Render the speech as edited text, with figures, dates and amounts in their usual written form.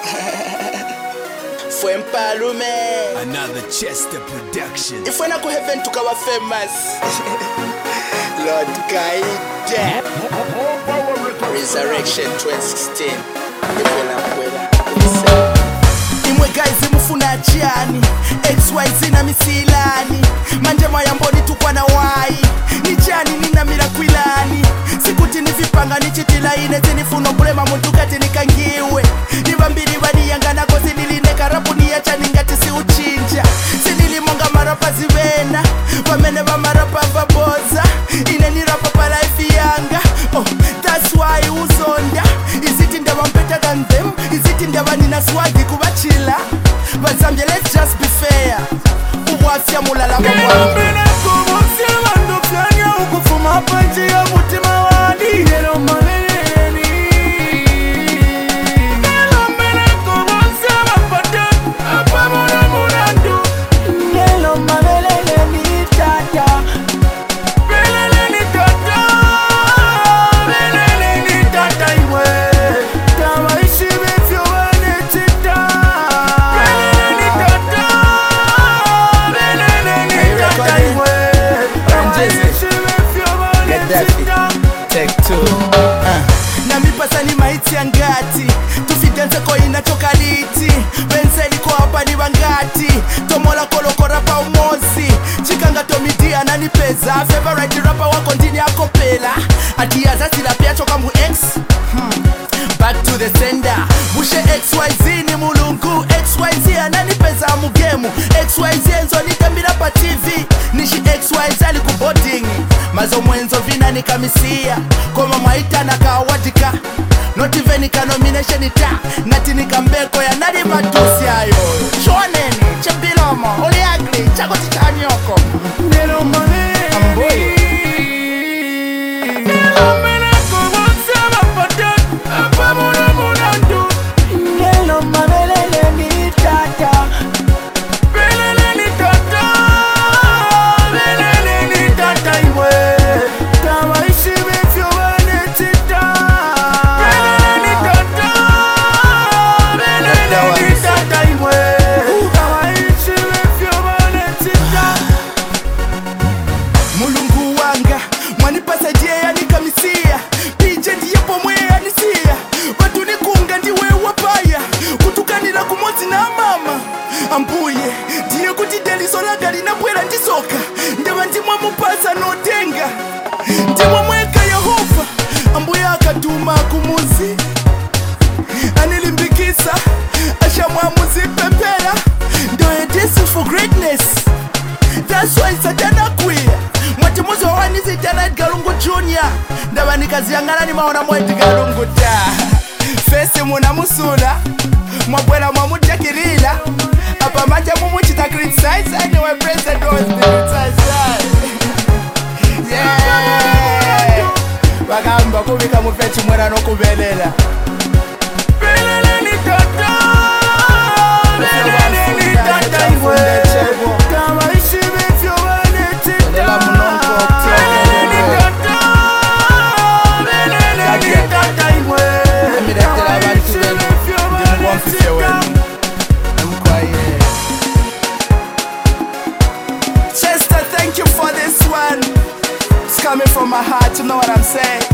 Fue Mpalume. Another Chester production. If we're not go heaven to our famous Lord Guide Resurrection 2016. Imwe guys mufuna chiani XYZ na misilani manje mayamboni tukwa na wai ni chiani nina mirakwilani sikuti nivipanga nichitila ine zinifuno kulema muntu kati nikangiwe nivambiri vaniyangana kozi nilineka rapu niyachani ngati si uchinja sinilimonga marapa zivena vamene va marapa vaboza ine ni rapa pa life yanga. Oh, that's why uzonda iziti ndava mpeta than them iziti ndava nina swagi kubachila vazambia let's just be fair uwafya mulala mwangu ukufuma panji ya mutima wadi Hello maleleni Hello meneko wonsema padan Apa muna munandu Hello maleleni tata Beleleni tata Beleleni tata iwe Tawa ishi vifyo wane tita Beleleni tata Beleleni tata iwe Tawa ishi vifyo Take two. Na mipasa ni maiti ya ngati tufidenze ko inachoka liti benzeli ko hapa ni wangati tomola kolokora pa umozi chikanga tomidia nani pesa favorite rapper wako ndini yako pela atiaza sila pia choka mu X. Back to the sender bushe XYZ ni mulungu XYZ anani pesa mu game XYZ enzo nitambira pa TV nishi XYZ aliku boarding mazo mwenzo vina nikamisia koma mwaita na kawadika not even nika nomination ita nati nikambeko ya nari matusi ayo choneni chebilomo oli agri chako tichanyoko nero mane amboy ambuye ndiye kuti delisola gali nabwera ndisoka ndeva ndimwe mupasa notenga ndimwe mweka Yehova ambuye akatuma kumuzi anilimbikisa ashamwa muzipepera ndoye this for greatness. That's why satana queer mwati muzo wani zitana Galungu Junior ndava nikaziyangana ni maona mweti Galungu ta fesi muna musula mwabwela mwamujakirila apa manje mumuchita criticize anyway president was the criticize. Yeah bagamba kubika mufechi mwera no kubelela beleleni tata beleleni tata iwe kama ishi vifyo wane tita beleleni tata beleleni tata iwe kama ishi vifyo wane tita. Chester, thank you for this one. It's coming from my heart, you know what I'm saying?